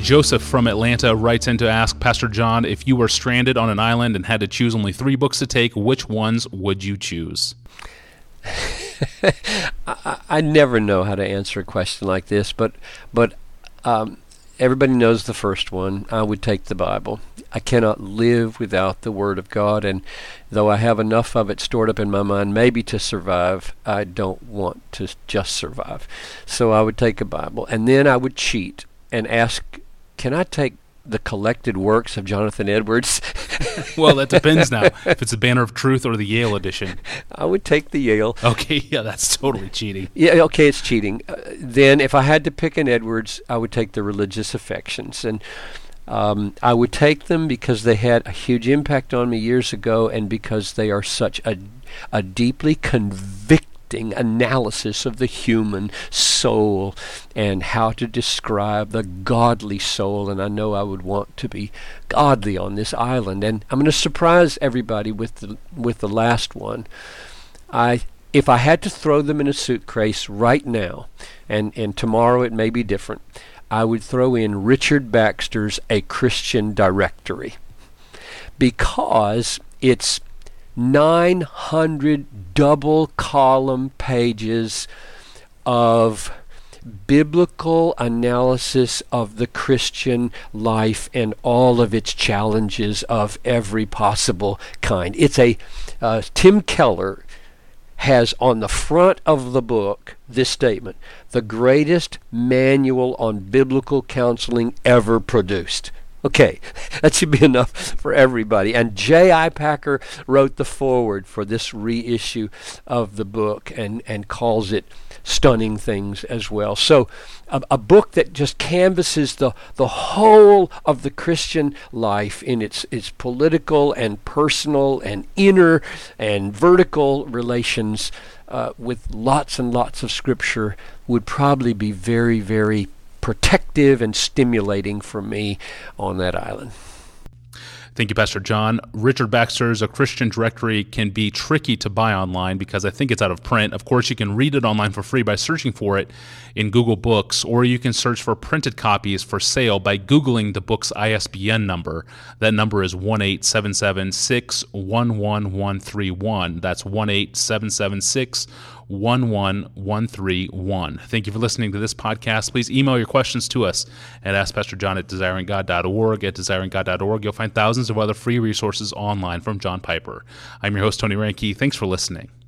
Joseph from Atlanta writes in to ask Pastor John, if you were stranded on an island and had to choose only 3 books to take, which ones would you choose? I never know how to answer a question like this, but everybody knows the first one. I would take the Bible. I cannot live without the Word of God, and though I have enough of it stored up in my mind maybe to survive, I don't want to just survive. So I would take a Bible, and then I would cheat and ask, can I take the collected works of Jonathan Edwards? Well, that depends now, if it's the Banner of Truth or the Yale edition. I would take the Yale. Okay, yeah, that's totally cheating. Yeah, okay, it's cheating. Then if I had to pick an Edwards, I would take the Religious Affections. And I would take them because they had a huge impact on me years ago, and because they are such a deeply convicting analysis of the human soul and how to describe the godly soul. And I know I would want to be godly on this island. And I'm going to surprise everybody with the last one. If I had to throw them in a suitcase right now, and tomorrow it may be different, I would throw in Richard Baxter's A Christian Directory, because it's 900 double-column pages of biblical analysis of the Christian life and all of its challenges of every possible kind. It's Tim Keller has on the front of the book this statement: the greatest manual on biblical counseling ever produced. Okay, that should be enough for everybody. And J.I. Packer wrote the foreword for this reissue of the book and calls it Stunning Things as well. So a book that just canvasses the whole of the Christian life in its political and personal and inner and vertical relations with lots and lots of Scripture would probably be very, very protective and stimulating for me on that island. Thank you, Pastor John. Richard Baxter's A Christian Directory can be tricky to buy online because I think it's out of print. Of course, you can read it online for free by searching for it in Google Books, or you can search for printed copies for sale by Googling the book's ISBN number. That number is 1-877-611-131. That's 1-877-611-131. Thank you for listening to this podcast. Please email your questions to us at AskPastorJohn@desiringgod.org. At desiringgod.org, you'll find thousands of other free resources online from John Piper. I'm your host, Tony Reinke. Thanks for listening.